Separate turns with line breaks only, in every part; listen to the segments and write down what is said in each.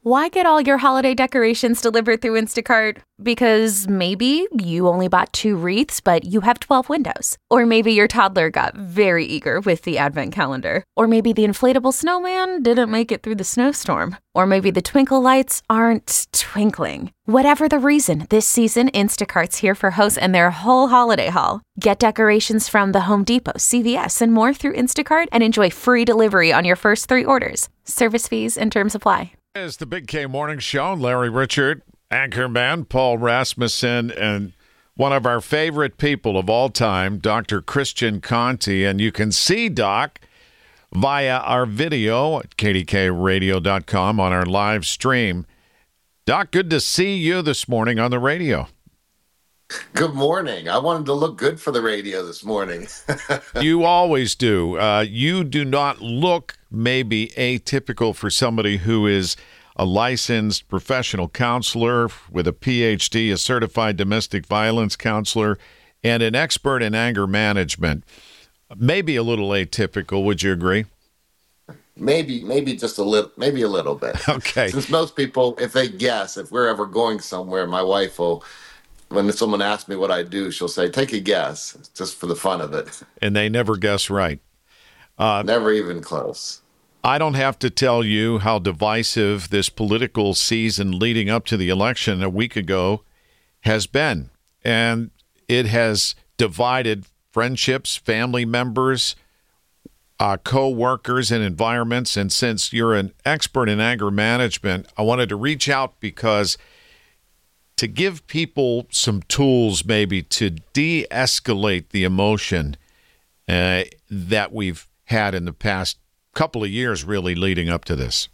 Why get all your holiday decorations delivered through Instacart? Because maybe you only bought 2 wreaths, but you have 12 windows. Or maybe your toddler got very eager with the advent calendar. Or maybe the inflatable snowman didn't make it through the snowstorm. Or maybe the twinkle lights aren't twinkling. Whatever the reason, this season, Instacart's here for hosts and their whole holiday haul. Get decorations from the Home Depot, CVS, and more through Instacart and enjoy free delivery on your first 3 orders. Service fees and terms apply.
It's the Big K Morning Show. Larry Richert, anchorman Paul Rasmussen, and one of our favorite people of all time, Dr. Christian Conte. And you can see Doc via our video at kdkradio.com on our live stream. Doc, good to see you this morning on the radio.
Good morning. I wanted to look good for the radio this morning.
You always do. You do not look maybe atypical for somebody who is a licensed professional counselor with a PhD, a certified domestic violence counselor, and an expert in anger management. Maybe a little atypical. Would you agree?
Maybe just a little bit.
Okay.
Since most people, if they guess, if we're ever going somewhere, my wife will, when someone asks me what I do, she'll say, take a guess, just for the fun of it.
And they never guess right.
Never even close.
I don't have to tell you how divisive this political season leading up to the election a week ago has been. And it has divided friendships, family members, co-workers, and environments. And since you're an expert in anger management, I wanted to reach out because to give people some tools maybe to de-escalate the emotion that we've had in the past couple of years really leading up to this.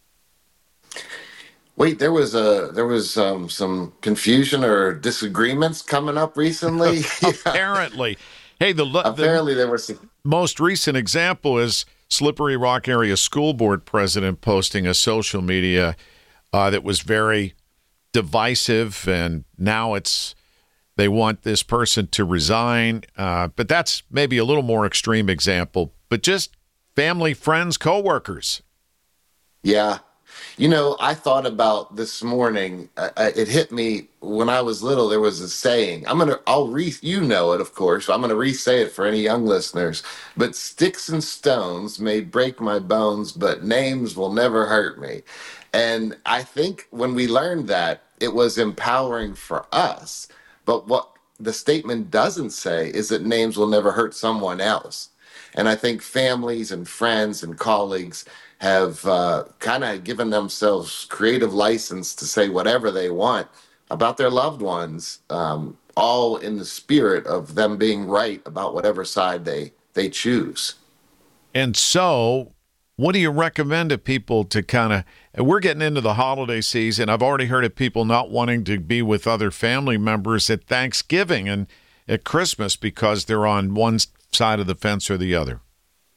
Wait, there was some confusion or disagreements coming up recently?
Apparently. Hey,
apparently there was some...
most recent example is Slippery Rock Area School Board president posting a social media that was very divisive, and now they want this person to resign. But that's maybe a little more extreme example, but just family, friends, coworkers.
Yeah. I thought about this morning, it hit me when I was little. There was a saying, you know it, of course, so I'm going to re-say it for any young listeners, but sticks and stones may break my bones, but names will never hurt me. And I think when we learned that, it was empowering for us. But what the statement doesn't say is that names will never hurt someone else. And I think families and friends and colleagues have kind of given themselves creative license to say whatever they want about their loved ones, all in the spirit of them being right about whatever side they choose.
And so what do you recommend to people to kind of, we're getting into the holiday season. I've already heard of people not wanting to be with other family members at Thanksgiving and at Christmas because they're on one side of the fence or the other.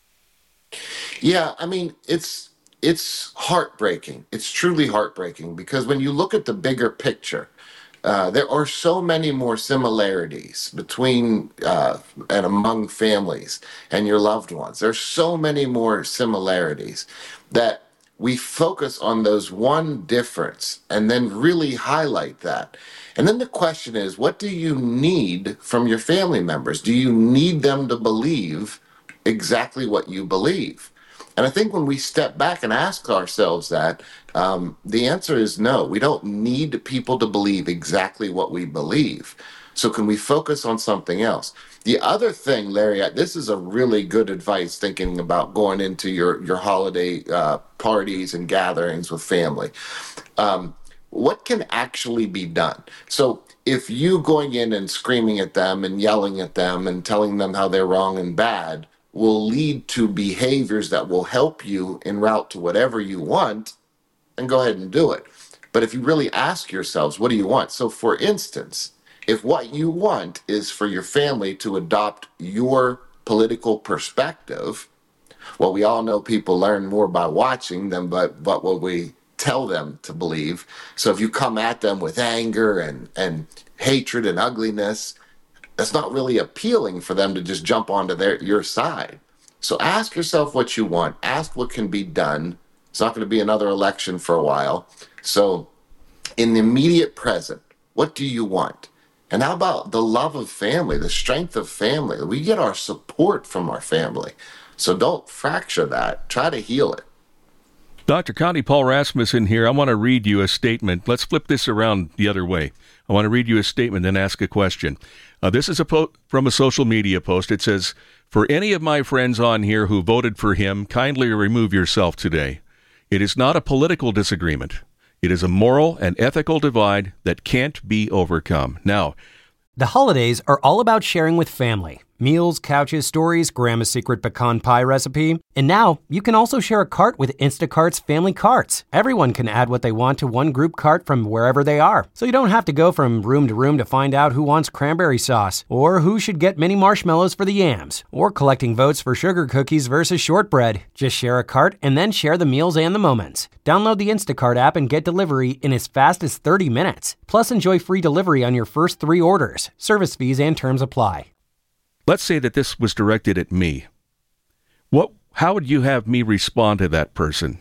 Yeah, I mean, it's heartbreaking. It's truly heartbreaking because when you look at the bigger picture, there are so many more similarities between and among families and your loved ones. There's so many more similarities that we focus on those one difference and then really highlight that. And then the question is, what do you need from your family members? Do you need them to believe exactly what you believe? And I think when we step back and ask ourselves that, the answer is no. We don't need people to believe exactly what we believe. So can we focus on something else? The other thing, Larry, this is a really good advice thinking about going into your holiday parties and gatherings with family. What can actually be done? So if you going in and screaming at them and yelling at them and telling them how they're wrong and bad will lead to behaviors that will help you en route to whatever you want, and go ahead and do it. But if you really ask yourselves, what do you want? So for instance, if what you want is for your family to adopt your political perspective, well, we all know people learn more by watching than but what we tell them to believe. So if you come at them with anger and hatred and ugliness, that's not really appealing for them to just jump onto your side. So ask yourself what you want. Ask what can be done It's not going to be another election for a while. So in the immediate present, what do you want? And how about the love of family, the strength of family? We get our support from our family. So don't fracture that. Try to heal it.
Dr. Conti, Paul Rasmussen here. I want to read you a statement. Let's flip this around the other way. I want to read you a statement and ask a question. This is from a social media post. It says, "For any of my friends on here who voted for him, kindly remove yourself today. It is not a political disagreement. It is a moral and ethical divide that can't be overcome." Now,
the holidays are all about sharing with family. Meals, couches, stories, Grandma's secret pecan pie recipe. And now, you can also share a cart with Instacart's Family Carts. Everyone can add what they want to one group cart from wherever they are. So you don't have to go from room to room to find out who wants cranberry sauce, or who should get mini marshmallows for the yams, or collecting votes for sugar cookies versus shortbread. Just share a cart and then share the meals and the moments. Download the Instacart app and get delivery in as fast as 30 minutes. Plus, enjoy free delivery on your first 3 orders. Service fees and terms apply.
let's say that this was directed at me. How would you have me respond to that person?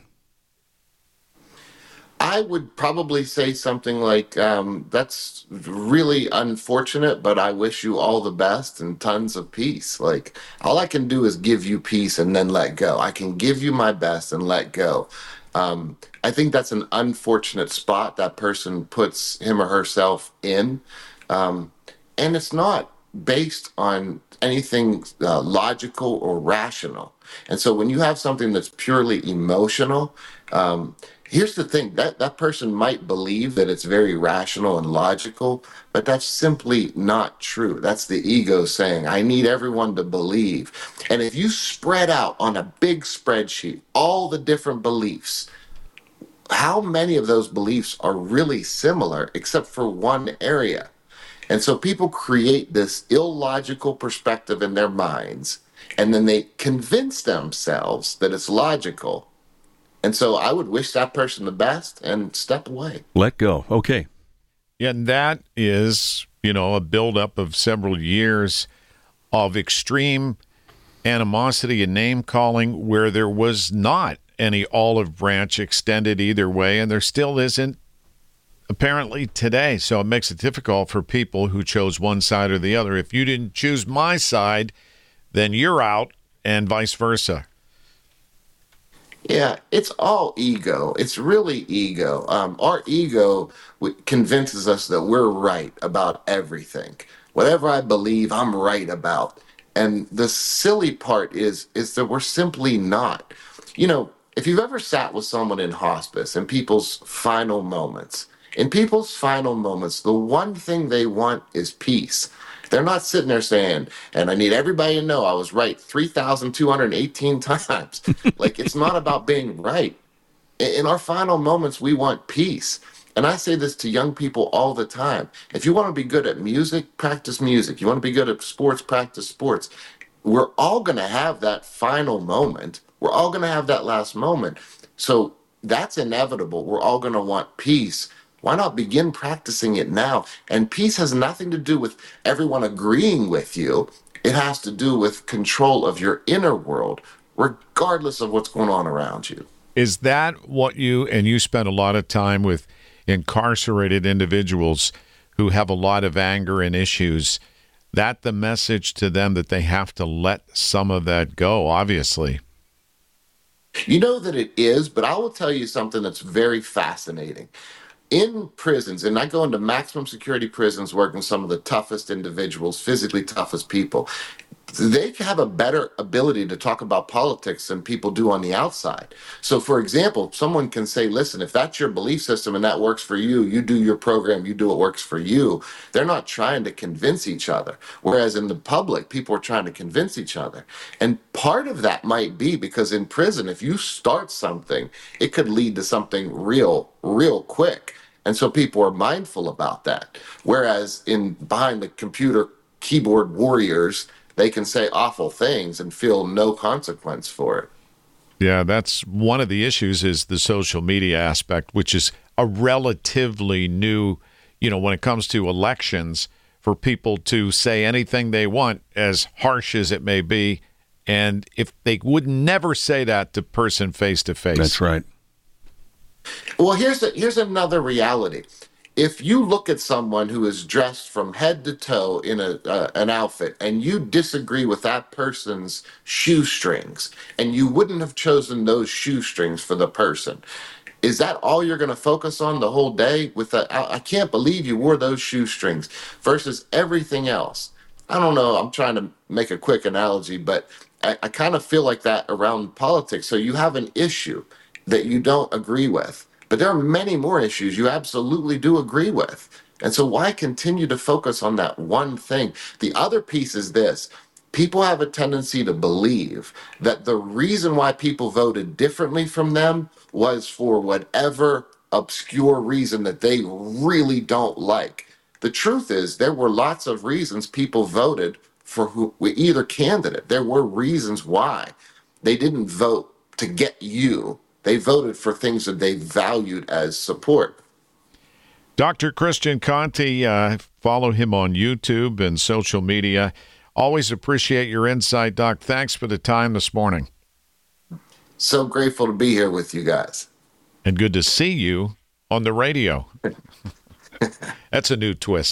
I would probably say something like, that's really unfortunate, but I wish you all the best and tons of peace. Like, all I can do is give you peace and then let go. I can give you my best and let go. I think that's an unfortunate spot that person puts him or herself in. And it's not based on anything logical or rational. And so when you have something that's purely emotional, here's the thing, that person might believe that it's very rational and logical, but that's simply not true. That's the ego saying, I need everyone to believe. And if you spread out on a big spreadsheet all the different beliefs, how many of those beliefs are really similar except for one area? And so people create this illogical perspective in their minds, and then they convince themselves that it's logical. And so I would wish that person the best and step away.
Let go. Okay.
Yeah, and that is, a buildup of several years of extreme animosity and name calling where there was not any olive branch extended either way, and there still isn't apparently today. So it makes it difficult for people who chose one side or the other. If you didn't choose my side, then you're out, and vice versa.
Yeah, it's all ego. It's really ego. Our ego convinces us that we're right about everything. Whatever I believe, I'm right about. And the silly part is that we're simply not. If you've ever sat with someone in hospice in people's final moments, the one thing they want is peace. They're not sitting there saying, and I need everybody to know I was right 3,218 times. Like, it's not about being right. In our final moments, we want peace. And I say this to young people all the time. If you want to be good at music, practice music. You want to be good at sports, practice sports. We're all going to have that final moment. We're all going to have that last moment. So that's inevitable. We're all going to want peace. Why not begin practicing it now? And peace has nothing to do with everyone agreeing with you. It has to do with control of your inner world, regardless of what's going on around you.
Is that what you spend a lot of time with incarcerated individuals who have a lot of anger and issues, that the message to them that they have to let some of that go, obviously?
You know that it is, but I will tell you something that's very fascinating. In prisons, and I go into maximum security prisons working with some of the toughest individuals, physically toughest people, they have a better ability to talk about politics than people do on the outside. So, for example, someone can say, listen, if that's your belief system and that works for you, you do your program, you do what works for you. They're not trying to convince each other. Whereas in the public, people are trying to convince each other. And part of that might be because in prison, if you start something, it could lead to something real quick. And so people are mindful about that. Whereas behind the computer keyboard warriors, they can say awful things and feel no consequence for it.
Yeah, that's one of the issues is the social media aspect, which is a relatively new, when it comes to elections, for people to say anything they want, as harsh as it may be. And if they would never say that to person face to face.
That's right.
Well, here's another reality. If you look at someone who is dressed from head to toe in an outfit, and you disagree with that person's shoestrings, and you wouldn't have chosen those shoestrings for the person, is that all you're going to focus on the whole day? With that, I can't believe you wore those shoestrings versus everything else. I don't know. I'm trying to make a quick analogy, but I kind of feel like that around politics. So you have an issue that you don't agree with, but there are many more issues you absolutely do agree with. And so why continue to focus on that one thing? The other piece is this. People have a tendency to believe that the reason why people voted differently from them was for whatever obscure reason that they really don't like. The truth is, there were lots of reasons people voted for either candidate. There were reasons why. They didn't vote to get you. They voted for things that they valued as support.
Dr. Christian Conte, follow him on YouTube and social media. Always appreciate your insight, Doc. Thanks for the time this morning.
So grateful to be here with you guys.
And good to see you on the radio. That's a new twist.